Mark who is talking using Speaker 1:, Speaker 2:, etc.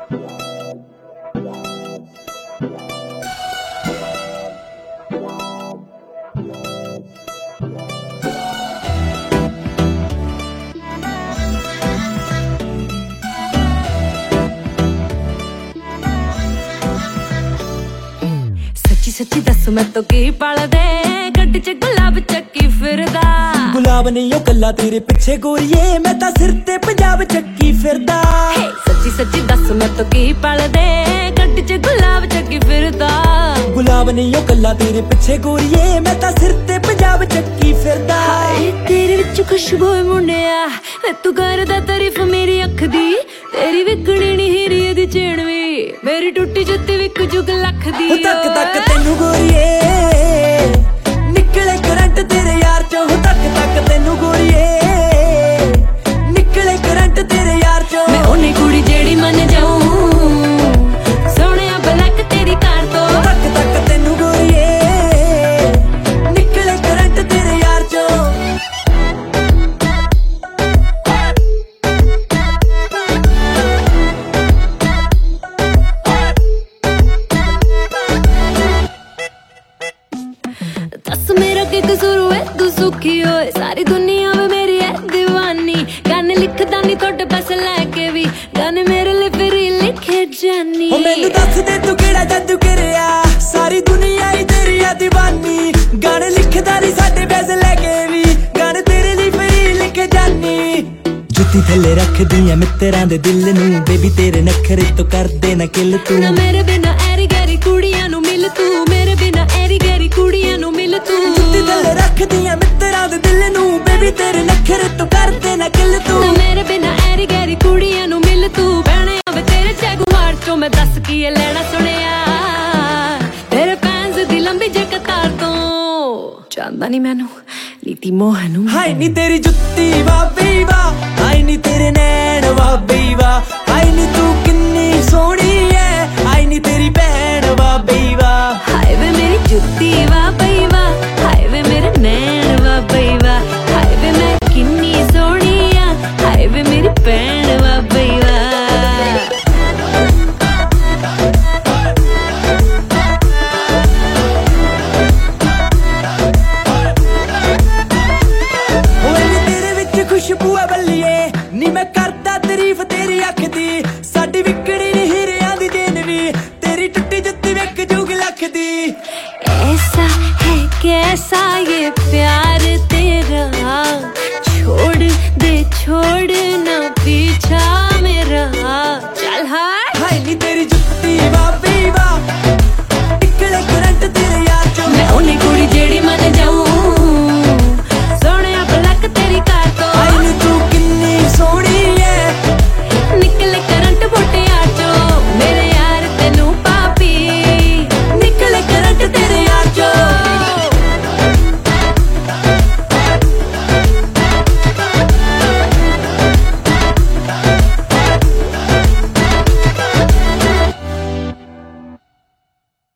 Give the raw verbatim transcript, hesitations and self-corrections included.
Speaker 1: सच्ची दस मैं तो की पाल दे गड्डी च गुलाब चक्की फिरदा
Speaker 2: गुलाब नहीं ओ कल्ला तेरे पिछे गोरिए मैं तां सिर ते पंजाब चक्की फिरदा
Speaker 1: सच्ची सच्ची दस मैं तो की पाल दे गड्डी च गुलाब चक्की फिरदा
Speaker 2: गुलाब नहीं ओ कल्ला तेरे पिछे गोरिए मैं तां सिर ते पंजाब चक्की फिरदा
Speaker 1: तेरे विच खुशबू मुंडिया तू करदा तारीफ मेरी अख दी तेरी विकणी नी हीरी दी चैन वी मेरी टुटी जुत्ती विक जुग लख दी
Speaker 2: तक तक तेनू गोरिए निकले करंट तेरे यार चों तक तक तेनू गोरिए निकले करंट तेरे यार चों
Speaker 1: मैं ओनी कुड़ी जेड़ी मन जाऊं सोहणिया ब्लैक तेरी कार तो
Speaker 2: तक तक तेनू गोरिए निकले करंट तेरे यार चों
Speaker 1: दस मेरा की कसूर है तू सुखी होए सारी दुनिया में मेरी है दीवानी गाने लिखदा नहीं थोड़े पैसे लेके भी गाने मेरे लिए फिर लिखे जानी
Speaker 2: ओ मैनू दस दे तू केड़ा जादू करिया सारी दुनिया ही तेरी है दीवानी गाने लिखदा नहीं साडे पैसे लेके भी गाने तेरे लिए फिर लिखे जानी जुत्ती थल्ले रख दियां मित्तरां दे दिल नू बेबी तेरे नखरे तो कर दे ना किल तू
Speaker 1: ना मेरे बिना ऐरी गैरी कुड़ियां नू मिल तू मेरे बिना ऐरी गैरी कुड़ियां नू मिल तू
Speaker 2: जुत्ती थल्ले रख दियां मित्तरां दे दिल नू बेबी तेरे नखरे तो कर दे ना किल तू
Speaker 1: ना मेरे बिना ऐरी गैरी कुड़ियां नू मिल तू बहने आवे तेरे जगुआर चों मैं दस की लेना सुनिया तेरे फैंस दी लंबी जे कतार तो चांदा नहीं मैनू नीति मोहनू
Speaker 2: हाय नी तेरी जुत्ती वा बेवा हाय नी तेरे नैन वा बेवा हाय नी तू किन्नी सोहनी है हाय नी तेरी भैन वा बेवा
Speaker 1: हाय वे मेरी जुत्ती वा बेवा हाय वे मेरे नैन वा बेवा हाय वे मैं किन्नी सोहनी आ हाय वे मेरी भैन वा बेवा
Speaker 2: खुशबू है बल्लिए नी मैं करदा तारीफ तेरी अख दी साडी विकड़ी नी हीरियां दी देन वी तेरी टुटी जुत्ती विक जुग लख दी
Speaker 1: ऐसा है कैसा ये प्यार तेरा छोड़ दे छोड़ ना पीछा मेरा चल हाय
Speaker 2: हाय नी तेरी